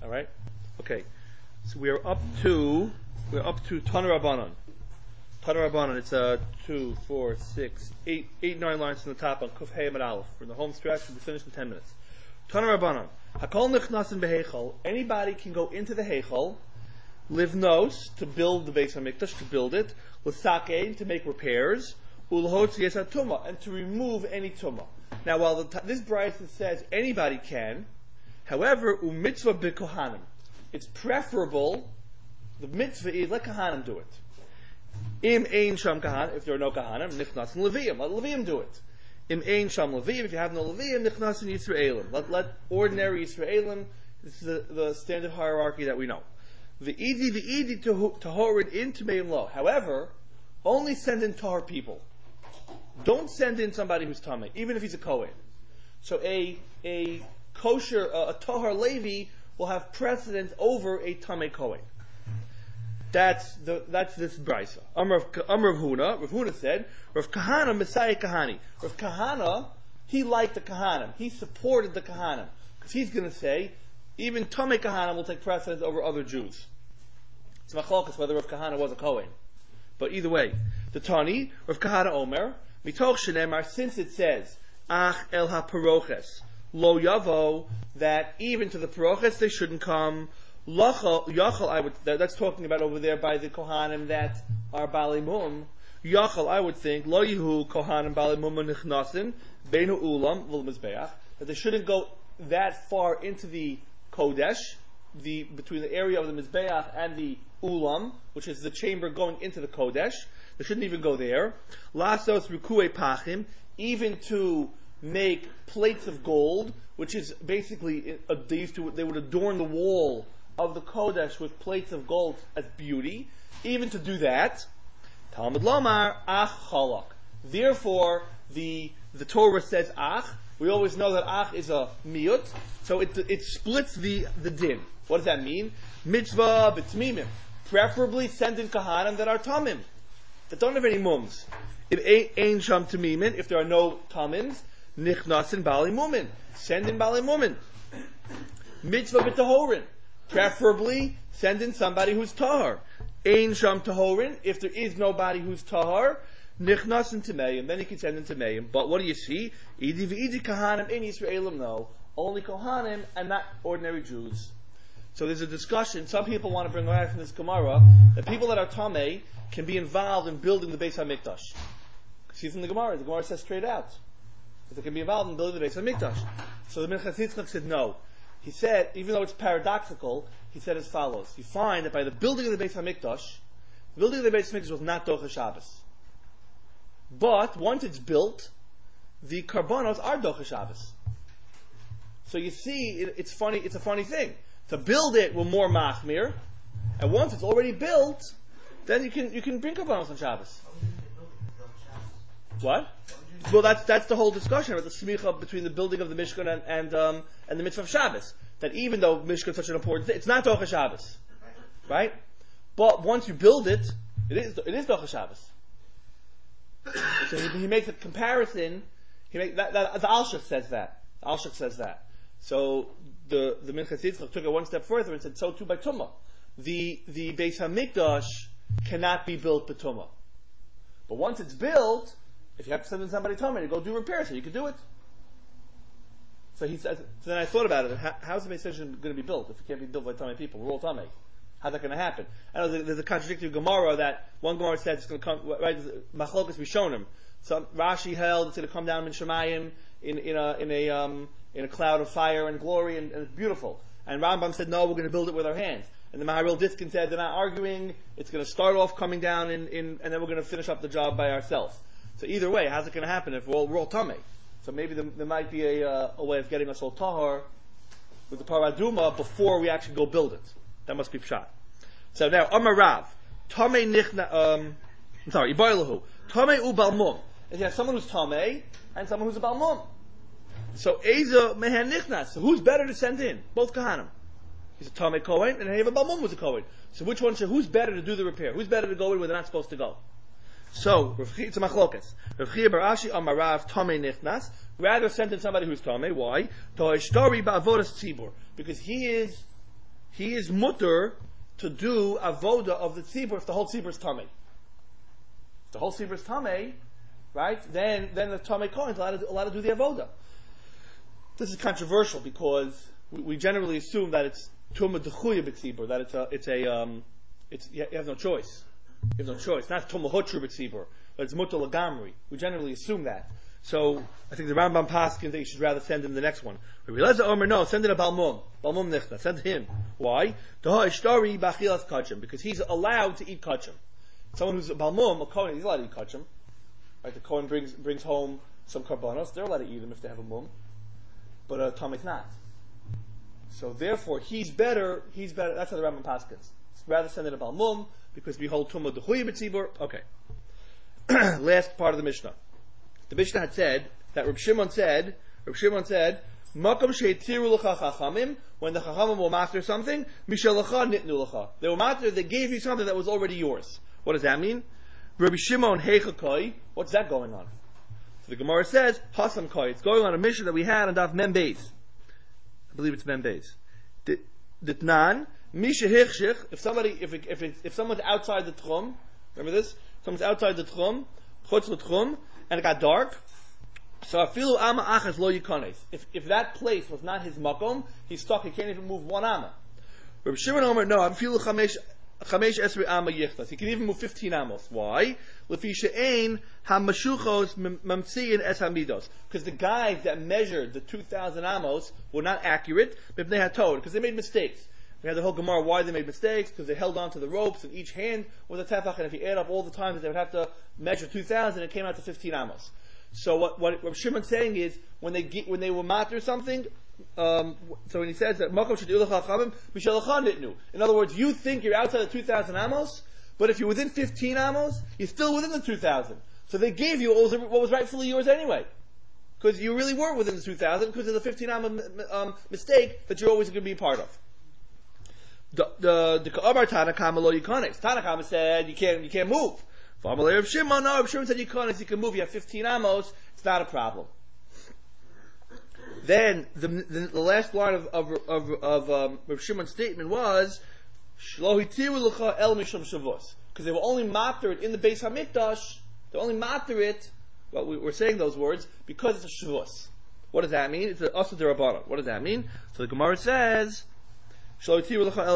All right. Okay. So we're up to Tana Rabbanon. Tana Rabbanon. It's 2, 4, 6, 8, 9 lines from the top on Kuf Hey Amud Aleph. We're in the home stretch. We'll be finished in 10 minutes. Tana Rabbanon. Hakol nichnasin beheichal. Anybody can go into the heichal. Livnos, to build the Beis HaMikdash, to build it. L'sakein, to make repairs. Ulhotz yesat tumah, and to remove any tumah. Now, while this brayso says anybody can, however, mitzvah b'kohanim, it's preferable. The mitzvah is let kohanim do it. Im ein sham kahan, if there are no kohanim, nichnasin leviim, let leviim do it. Im ein sham leviim, if you have no leviim, nichnasin yisraelim, let ordinary Yisraelim. This is the standard hierarchy that we know. The edi tahorid in Tameim lo. However, only send in tahor people. Don't send in somebody who's tamei, even if he's a kohen. So a kosher, a tahor Levi will have precedence over a tamei kohen. That's this brayso. Amar Rav Huna. Rav Huna said, Rav Kahana Messiah Kahani. Rav Kahana, he liked the Kahanim. He supported the Kahanim because he's going to say even tamei Kahanim will take precedence over other Jews. It's machlokas whether Rav Kahana was a kohen, but either way, the Tani Rav Kahana Omer mitoch shenemar, since it says ach el haparoches lo yavo, that even to the paroches they shouldn't come. Yachal, that's talking about over there by the Kohanim that are Baalei Mum. Yachal, I would think, lo yihu Kohanim Baalei Mum nichnasin beinu ulam v'l mizbeach, that they shouldn't go that far into the Kodesh, between the area of the Mizbeach and the Ulam, which is the chamber going into the Kodesh. They shouldn't even go there. Lasos rukue pachim, even to make plates of gold, which is basically they would adorn the wall of the Kodesh with plates of gold as beauty. Even to do that, Talmud Lomar ach chalak. Therefore, the Torah says ach. We always know that ach is a miyut, so it splits the din. What does that mean? Mitzvah b'tmimim. Preferably send in kahanim that are tamim, that don't have any mums. If ein sham tamimin, if there are no tamims, nichnasin baalei mumin. Send in baalei mumin. Mitzvah b'tahorin. Preferably send in somebody who's tahar. Ein sham tahorin. If there is nobody who's tahar, nichnasin tameim. Then you can send in tameim. But what do you see? Idi v'idi kahanim in Yisraelim. No, only kohanim and not ordinary Jews. So there's a discussion. Some people want to bring out from this Gemara that people that are tamei can be involved in building the Beis HaMikdash. See from the Gemara says straight out that they can be involved in building the Beis HaMikdash. So the Minchas Yitzchak said no. He said, even though it's paradoxical, he said as follows. You find that by the building of the Beis HaMikdash, the building of the Beis HaMikdash was not Docha Shabbos. But once it's built, the karbanos are Docha Shabbos. So you see, it's funny. It's a funny thing. To build it with more machmir, and once it's already built, then you can bring karbanos on Shabbos. What? Well, that's the whole discussion about the smicha between the building of the Mishkan and the mitzvah of Shabbos. That even though Mishkan is such an important thing, it's not Docha Shabbos, right? But once you build it, it is Docha Shabbos. So he makes a comparison. The Alshich says that. The Alshich says that. So the Minchas Yitzchak took it one step further and said, so too by Tumah. The Beis HaMikdash cannot be built by Tumah. But once it's built, if you have to send in somebody Tumah to go do repairs, so you can do it. So he says. So then I thought about it. How's the Beis HaMikdash going to be built if it can't be built by Tamei people? We're all Tamei. How's that going to happen? I know there's a contradictory Gemara that one Gemara says it's going to come right. Machlokas Rishonim. So Rashi held it's going to come down in Shemayim in a cloud of fire and glory and it's beautiful. And Rambam said no, we're going to build it with our hands. And the Maharil Diskin said they're not arguing. It's going to start off coming down and then we're going to finish up the job by ourselves. So either way, how's it going to happen if we're all Tamei? So maybe there might be a way of getting us all tahar with the paraduma before we actually go build it. That must be pshat. So now, Amar Rav, Tamei nichna. Ibaylahu, Tamei u balmum. If you have someone who's Tamei and someone who's a balmum, so Eza mehen nichnas. So who's better to send in? Both kahanim. He's a Tamei Kohen and you have a balmum who's a Kohen. So who's better to do the repair? Who's better to go in where they're not supposed to go? So, it's a machlokas. Rav Chia bar Ashi Amar Rav Tamei nichnas. Rather send in somebody who's Tamei. Why? To'eshtari ba'avodas tzibur. Because he is he is mutter to do avoda of the tzibur if the whole tzibur is tamei. If the whole tzibur is tamei, right? Then the tamei kohen is allowed to do the avoda. This is controversial because we generally assume that it's tumah dechuya b'tzibur, that you have no choice. You have no choice. Not tumah hotru b'tzibur, but it's mutter lagamri. We generally assume that. So I think the Rambam paskin that you should rather send him the next one. Rabbi Eliezer Omer, no, send it a Balmum Nichna. Send him. Why? Because he's allowed to eat kachim. Someone who's a Balmum, a Kohen, he's allowed to eat kachim. Right? The Kohen brings home some karbanos. They're allowed to eat them if they have a mum, but a Tamek's not. So therefore, he's better. That's how the Rambam paskins. Rather send it a Balmum because we hold tumah dechuya b'tzibur. Okay. Last part of the Mishnah. The Mishnah had said that Reb Shimon said, Makom she'etiru l'cha chachamim, when the chachamim will master something, mishalacha nitnu l'cha. They gave you something that was already yours. What does that mean? Reb Shimon heicha koi, what's that going on? So the Gemara says, hasam koi. It's going on a Mishnah that we had on Daf Mem Beis. I believe it's Mem Beis. Ditnan, misha hichshich, if someone's outside the tchum, remember this? Someone's outside the tchum, chutz l'tchum, and it got dark, so afilu ama achas lo yikanes. If that place was not his makom, he's stuck. He can't even move one ama. Rabbi Shimon Omer, no, afilu chamesh esrei ama yichtas. He can even move 15 amos. Why? Lefi she'ein hamashuchos mamtziin es hamidos. Because the guys that measured the 2,000 amos were not accurate, but they had told because they made mistakes. We had the whole Gemara why they made mistakes, because they held on to the ropes, and each hand was a tefach, and if you add up all the times that they would have to measure 2,000, it came out to 15 amos. So what Shimon's saying is, when they were matter something, so when he says that Makom shetiru l'cha chachamim, mishalacha nitnu. In other words, you think you're outside the 2,000 amos, but if you're within 15 amos, you're still within the 2,000. So they gave you what was rightfully yours anyway. Because you really were within the 2,000, because of the 15 amos mistake that you're always going to be a part of. The Ka'abar Tanakama lo yikonis. Tanakama said you can't move. Reb Shimon, no, Reb Shimon said yikonis, you can move. You have 15 amos, it's not a problem. Then the last line of Reb Shimon's statement was shlo hitiru l'cha el mishum shavos, because they will only matter it in the Beis Hamikdash. They only matter it. Well, we're saying those words because it's a shavos. What does that mean? It's an asa derabbanan. What does that mean? So the Gemara says. What's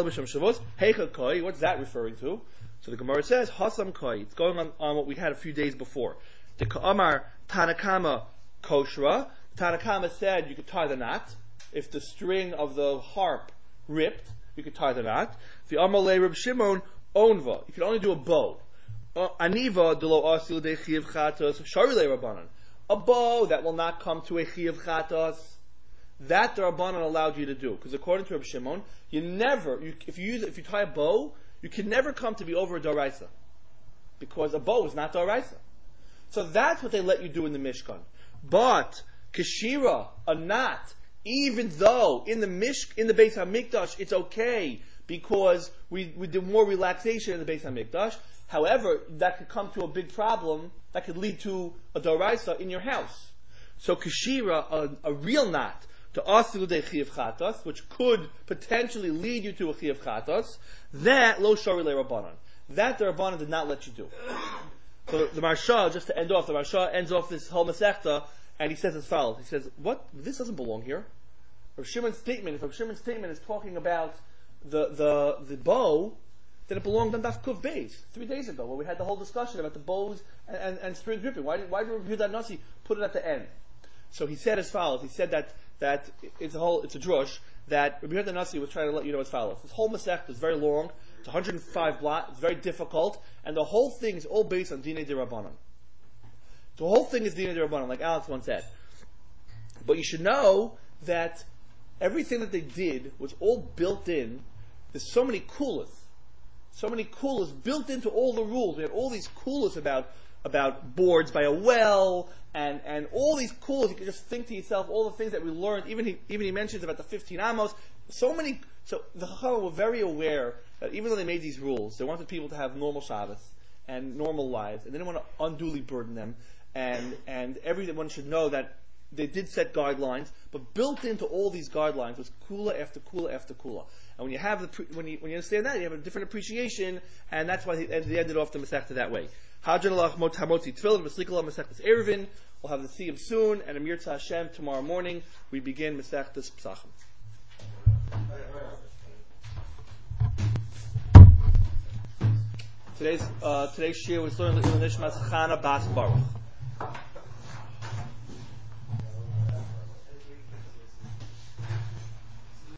that referring to? So the Gemara says, Hasam Koi. It's going on what we had a few days before. The Ka'amar Tanakama Koshra. Tanakama said you could tie the knot. If the string of the harp ripped, you could tie the knot. The Amalei Reb Shimon Onva. You could only do a bow. Aniva Delo Asil de Chiyav Chatos Sharilei Rabbanan. A bow that will not come to a Chiyav Chatos. That the Rabbanan allowed you to do, because according to Reb Shimon, if you tie a bow, you can never come to be over a daraisa, because a bow is not daraisa. So that's what they let you do in the Mishkan. But kashira, a knot, even though in the Beis Hamikdash it's okay because we do more relaxation in the Beis Hamikdash. However, that could come to a big problem that could lead to a daraisa in your house. So kashira, a real knot. To asilu de chiyav chatas, which could potentially lead you to a chiyav chatas, that lo shari le rabbanan. That the rabbanan did not let you do. So the Marsha, just to end off, the Marsha ends off this whole Masechta, and he says as follows. He says, "What? This doesn't belong here." Rav Shimon's statement. If Rav Shimon's statement is talking about the bow, then it belonged on Daf Kuf Beis 3 days ago, where we had the whole discussion about the bows and string gripping. Why did Rav Yehuda Nasi put it at the end? So he said as follows. He said that it's a drush that Rabbi Yehuda Nasi was trying to let you know as follows. This whole Masech is very long. It's 105 blot. It's very difficult, and the whole thing is all based on Dinei D'Rabbanan. The whole thing is Dinei D'Rabbanan, like Alex once said. But you should know that everything that they did was all built in. There's so many kulas built into all the rules. We had all these kulas about boards by a well, and all these kulas. You can just think to yourself all the things that we learned. Even he mentions about the 15 amos. So the Chachamim were very aware that even though they made these rules, they wanted people to have normal Shabbos and normal lives, and they didn't want to unduly burden them. And everyone should know that they did set guidelines, but built into all these guidelines was kula after kula after kula. And when you have when you understand that, you have a different appreciation, and that's why they ended off the Masechta that way. Hadran alach hamotzi tefillin v'slikol Masechtas Eruvin. We'll have the Siyum soon, and Amir Tzah Hashem tomorrow morning. We begin Masechtas Pesachim. Today's shir was learned in the Nishmas Chana Bas Baruch.